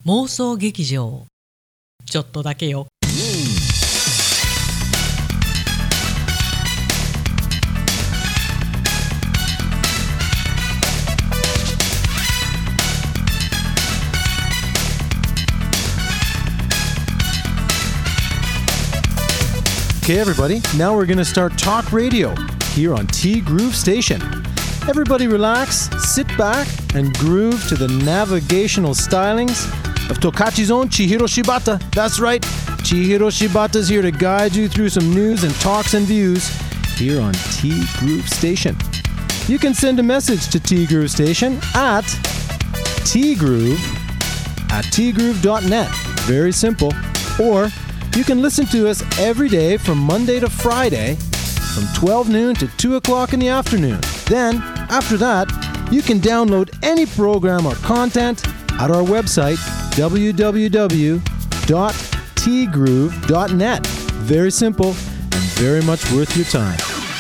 妄想劇場ちょっとだけよ。 Okay, everybody, now we're going to start talk radio here on T Groove Station. Everybody relax, sit back, and groove to the navigational stylings of Tokachi's own Chihiro Shibata. That's right, Chihiro Shibata's here to guide you through some news and talks and views here on T Groove Station. You can send a message to T Groove Station at tgroove@tgroove.net. Very simple. Or you can listen to us every day from Monday to Friday from 12 noon to 2 o'clock in the afternoon. Then, after that, you can download any program or content at our website, www.tgroove.net. Very simple and very much worth your time.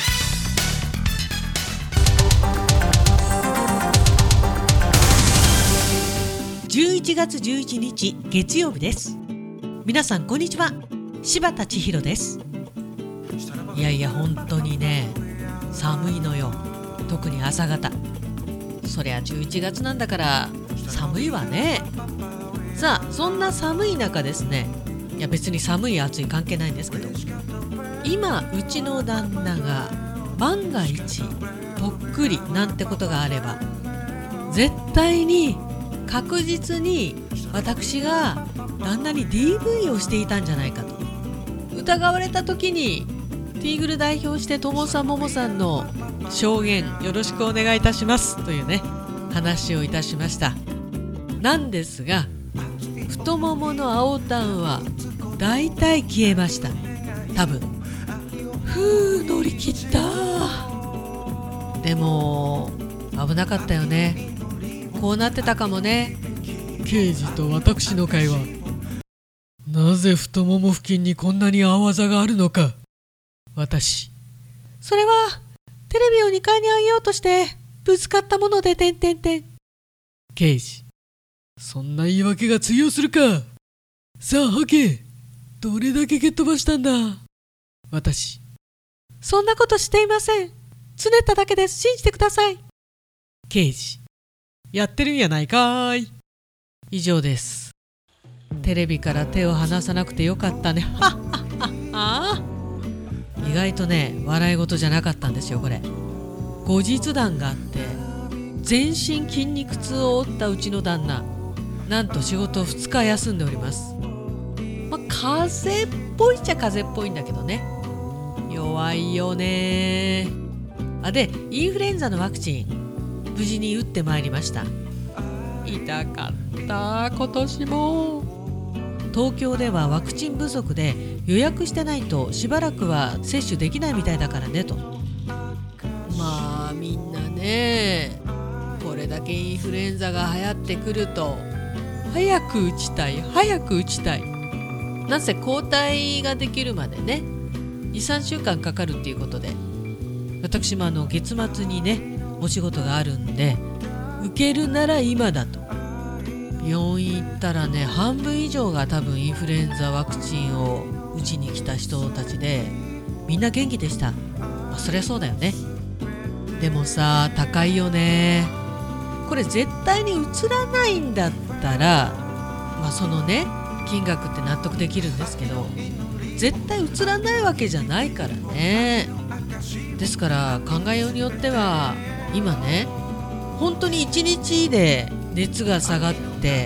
11月11日月曜日です。皆さんこんにちは、柴田千尋です。いやいや本当にね、寒いのよ。特に朝方。そりゃ11月なんだから寒いわね。さあそんな寒い中ですね、いや別に寒い暑い関係ないんですけど、今うちの旦那が万が一ぽっくりなんてことがあれば、絶対に確実に私が旦那に DV をしていたんじゃないかと疑われた時に、ティーグル代表してともさんももさんの証言よろしくお願いいたしますというね話をいたしました。なんですが、太ももの青タンはだいたい消えました。多分乗り切った。でも危なかったよね。こうなってたかもね。刑事と私の会話、なぜ太もも付近にこんなに青あざがあるのか。私、それはテレビを2階に上げようとしてぶつかったもので刑事、そんな言い訳が通用するか。さあ吐け。どれだけ蹴っ飛ばしたんだ。私、そんなことしていません。つねっただけです。信じてください。刑事、やってるんやないかーい。以上です。テレビから手を離さなくてよかったね。はっはっはっ。意外とね、笑い事じゃなかったんですよこれ。後日談があって、全身筋肉痛を負ったうちの旦那、なんと仕事を2日休んでおります。風邪っぽいっちゃ風邪っぽいんだけどね、弱いよね。でインフルエンザのワクチン無事に打ってまいりました。痛かった今年も。東京ではワクチン不足で予約してないとしばらくは接種できないみたいだからねと。まあみんなね、これだけインフルエンザが流行ってくると早く打ちたい。なんせ抗体ができるまでね 2,3 週間かかるっていうことで、私も月末にねお仕事があるんで、受けるなら今だと。病院行ったらね、半分以上が多分インフルエンザワクチンを打ちに来た人たちで、みんな元気でした。そりゃそうだよね。でもさ、高いよね。これ絶対に移らないんだったら、そのね金額って納得できるんですけど、絶対移らないわけじゃないからね。ですから考えようによっては今ね、本当に1日で熱が下がって、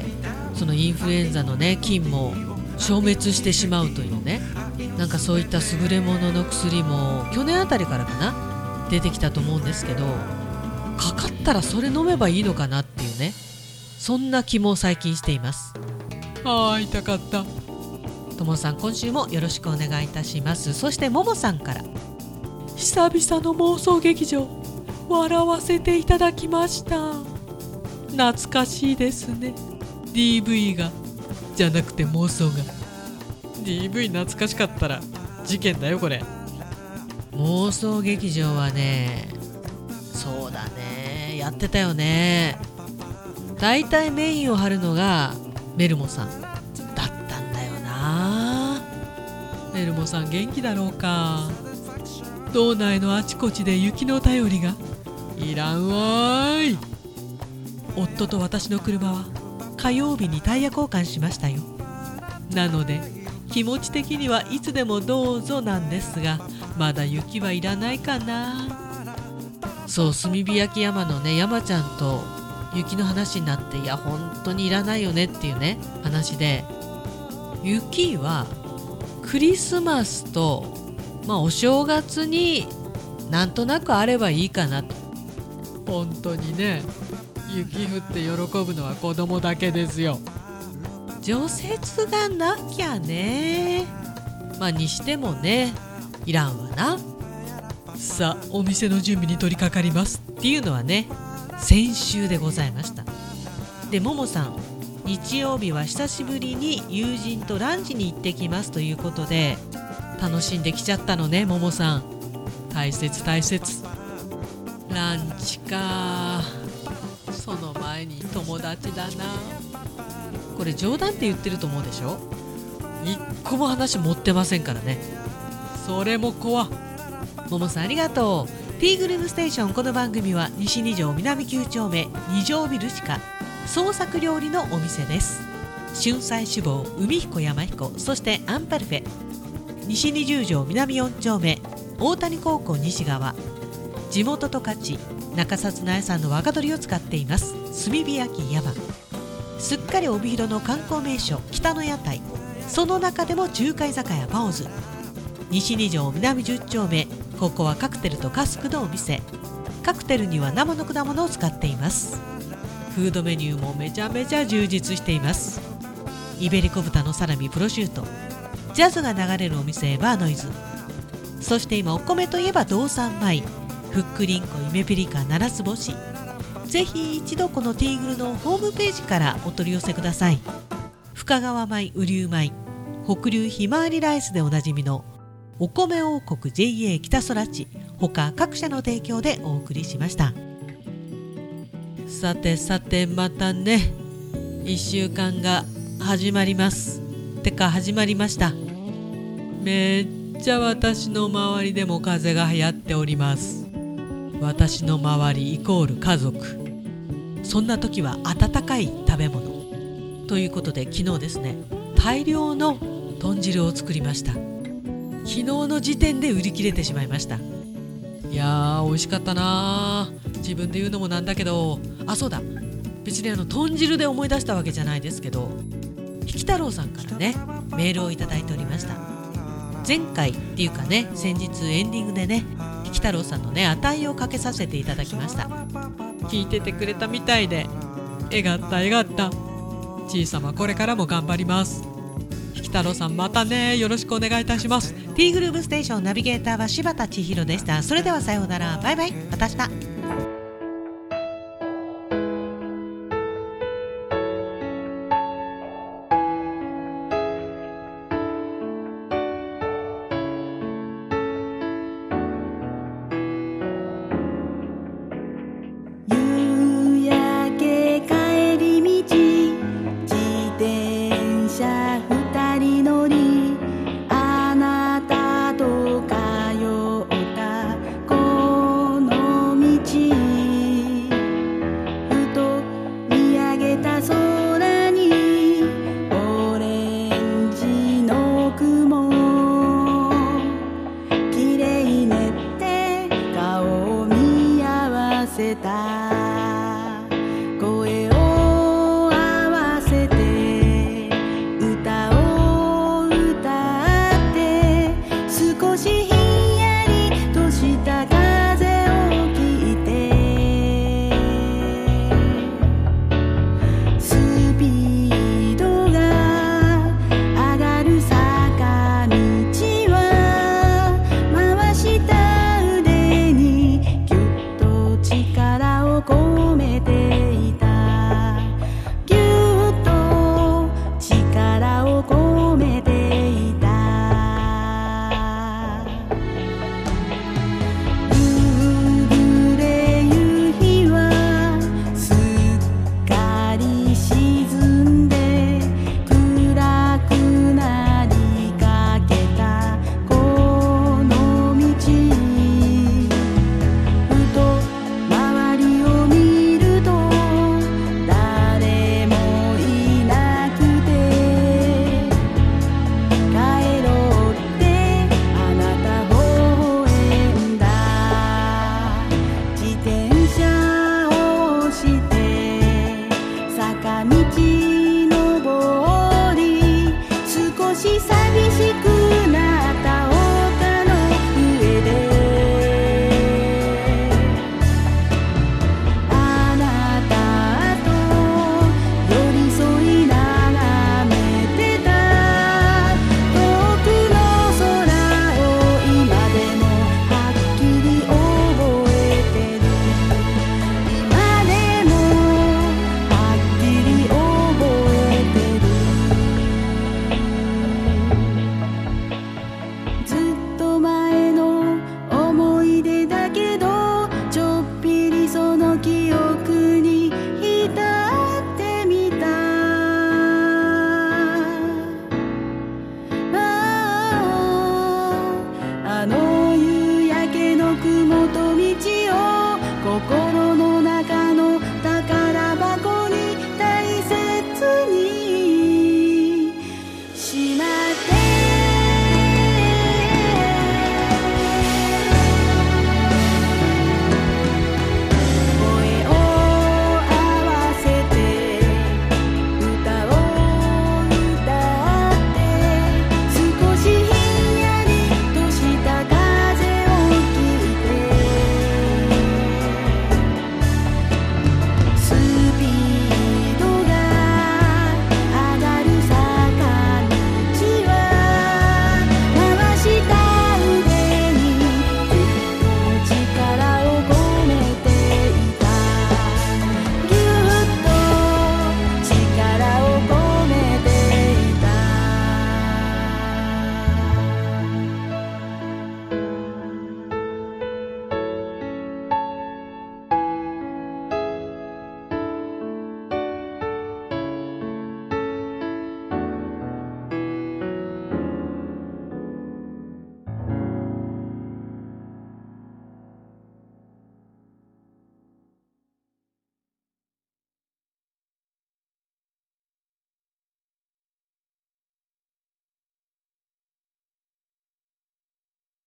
そのインフルエンザのね菌も消滅してしまうというね、なんかそういった優れものの薬も去年あたりからかな出てきたと思うんですけど、かかったらそれ飲めばいいのかなっていうね、そんな気も最近しています。痛かった。ともさん、今週もよろしくお願いいたします。そしてももさんから、久々の妄想劇場笑わせていただきました。懐かしいですね。 DV がじゃなくて妄想が。 DV 懐かしかったら事件だよこれ。妄想劇場はね、そうだね、やってたよね。だいたいメインを張るのがメルモさんだったんだよな。メルモさん元気だろうか。道内のあちこちで雪の便りがいらんわーい。夫と私の車は火曜日にタイヤ交換しましたよ。なので気持ち的にはいつでもどうぞなんですが、まだ雪はいらないかな。そう、炭火焼山のね山ちゃんと雪の話になって、いや本当にいらないよねっていうね話で、雪はクリスマスと、お正月になんとなくあればいいかなと。本当にね、雪降って喜ぶのは子供だけですよ。除雪がなきゃね。にしてもね、いらんわな。さあお店の準備に取り掛かりますっていうのはね、先週でございました。で、ももさん、日曜日は久しぶりに友人とランチに行ってきますということで、楽しんできちゃったのね、ももさん。大切大切。ランチか。その前に友達だな。これ冗談って言ってると思うでしょ。一個も話持ってませんからね。それも怖。ももさんありがとう。ティーグルームステーション。この番組は西2条南9丁目2条ビル地下創作料理のお店です。春菜志望、海彦山彦、そしてアンパルフェ。西20条南4丁目大谷高校西側。地元十勝中札苗さんの若鶏を使っています。炭火焼き山。すっかり帯広の観光名所北の屋台、その中でも中華居酒屋パオズ。西2条南10丁目、ここはカクテルとカスクのお店。カクテルには生の果物を使っています。フードメニューもめちゃめちゃ充実しています。イベリコ豚のサラミ、プロシュート。ジャズが流れるお店バーノイズ。そして今お米といえば道産米、ふっくりんこ、イメピリカ、七つ星。ぜひ一度このティーグルのホームページからお取り寄せください。深川米、雨竜米、北流ひまわりライスでおなじみのお米王国 JA 北空地、他各社の提供でお送りしました。さてさて、またね1週間が始まります。てか始まりました。めっちゃ私の周りでも風邪が流行っております。私の周りイコール家族。そんな時は温かい食べ物ということで、昨日ですね大量の豚汁を作りました。昨日の時点で売り切れてしまいました。いやー美味しかったな。自分で言うのもなんだけど、そうだ、別に豚汁で思い出したわけじゃないですけど、ひき太郎さんからねメールをいただいておりました。前回っていうかね、先日エンディングでねひき太郎さんのね値をかけさせていただきました。聞いててくれたみたいで、えがったえがった。小さまこれからも頑張ります。ひき太郎さんまたね、よろしくお願いいたします。ティーグルームステーションナビゲーターは柴田千尋でした。それではさようなら、バイバイ、また明日。 夕焼け帰り道、自転車